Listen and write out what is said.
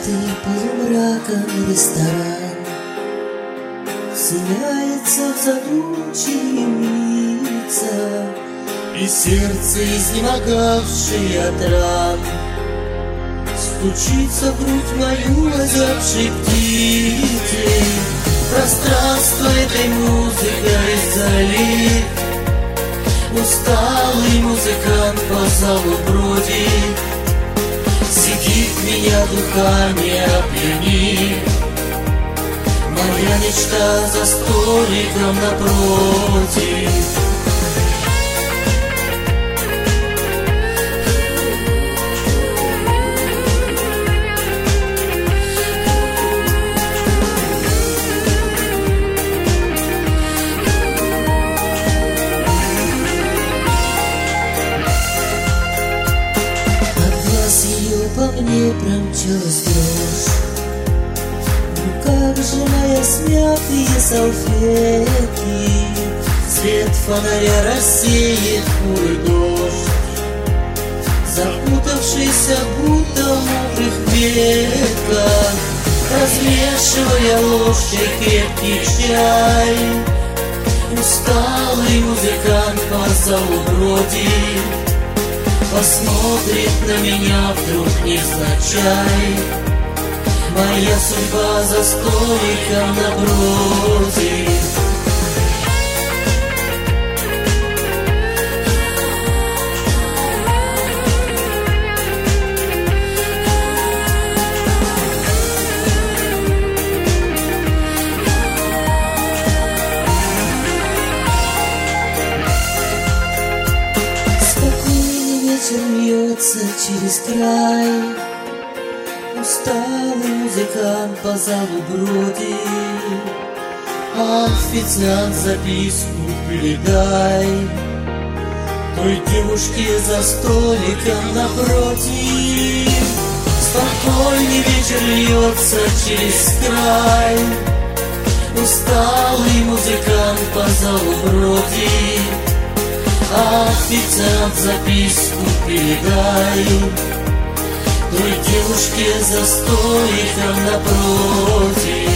Залитый полумраком ресторан вселяется в задумчивые лица, и сердце, изнемогавшее от ран, стучится в грудь мою озябшей птицей. Пространство этой музыкой залит, усталый музыкант по залу бродит, сидит, меня духами опьянит. Моя мечта за столиком напротив. По мне промчалась дрожь, ну как же моя смятые салфетки, свет фонаря рассеет бурый дождь, запутавшийся будто в мокрых ветках, размешивая ложкой крепкий чай. Усталый музыкант по залу бродит, посмотрит на меня вдруг невзначай. Моя судьба за столиком напротив. Ветер льется через край, усталый музыкант по залу бродит. Официант, записку передай той девушке за столиком напротив. Спокойный вечер льется через край, усталый музыкант по залу бродит. Официант, записку передай той девушке за столиком напротив.